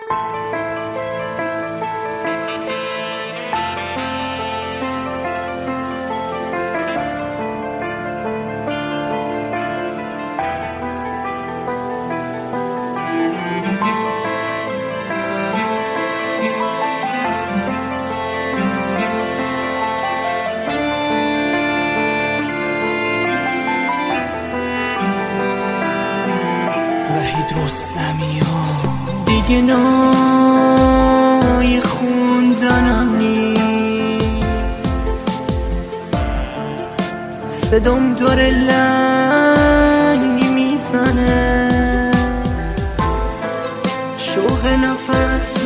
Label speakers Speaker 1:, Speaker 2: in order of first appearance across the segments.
Speaker 1: رستمی ها دیگه نای خوندنم نیست، صدام داره لنگ میزنه، شوق نفس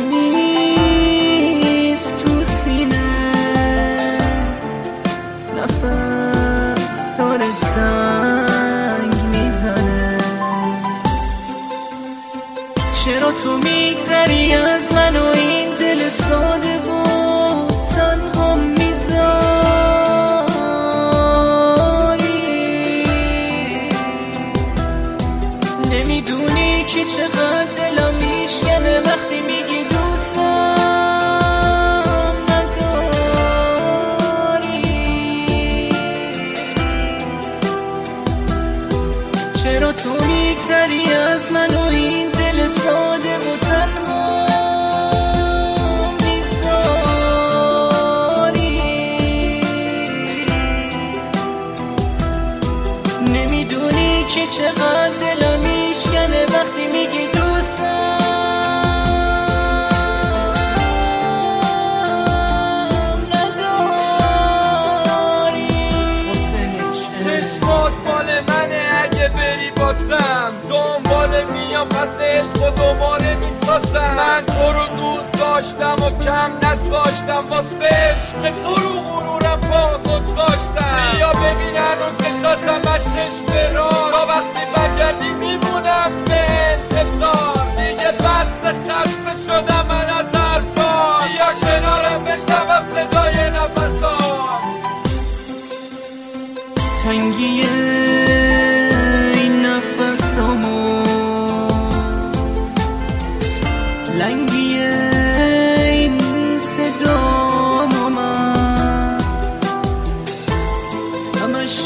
Speaker 1: نیست تو سینه، نفس داره تنگ میزنه. چرا تو میگذری از من و این دل ساده و تنها میذاری؟ نمیدونی که چقدر دلم میشکنه وقتی میگی دوستم نداری. چرا تو میگذری از من و این دل ساده و تنها میذاری؟ نمیدونی که چقدر دلم میشکنه وقتی میگی دوستم نداری.
Speaker 2: چشمات مال منه اگه بری باسم، دنبال میام قصد عشق و دوباره میسازم. من تو رو دوست داشتم و کم نذاشتم، واسه عشق تو رو غرورم پا گذاشتم. بیا ببین هنوز نشستم از چشم راز، تا وقتی برگردی میمونم به انتظار. دیگه بس خسته شدم من از حرفا، بیا کنارم بشنوم صدای نفسام.
Speaker 1: تنگی این نفسامو، لنگی این صدامو، من همش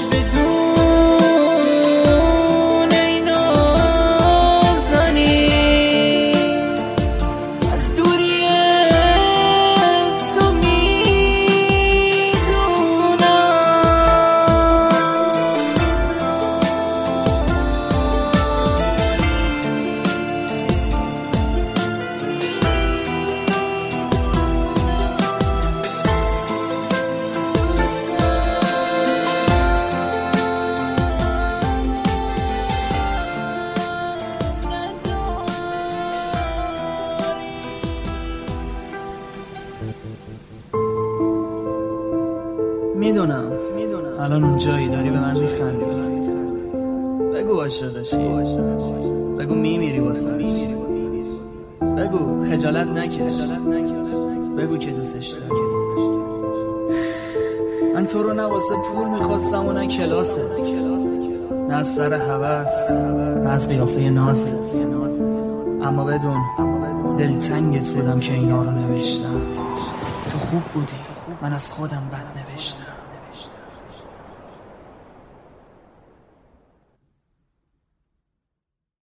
Speaker 1: بدون این آزنی از دوری تو میدونم الان اون جایی داری به من میخندی. بگو عاشقشی، بگو میمیری واسش، بگو خجالت نکش، بگو که دوستش داری. من تو رو نه واسه پول میخواستم و نه کلاست، نه از سر هوس نه از قیافه نازت. اما بدون دلتنگت بودم که اینا رو نوشتم. تو خوب بودی، من از خودم بد نوشتم.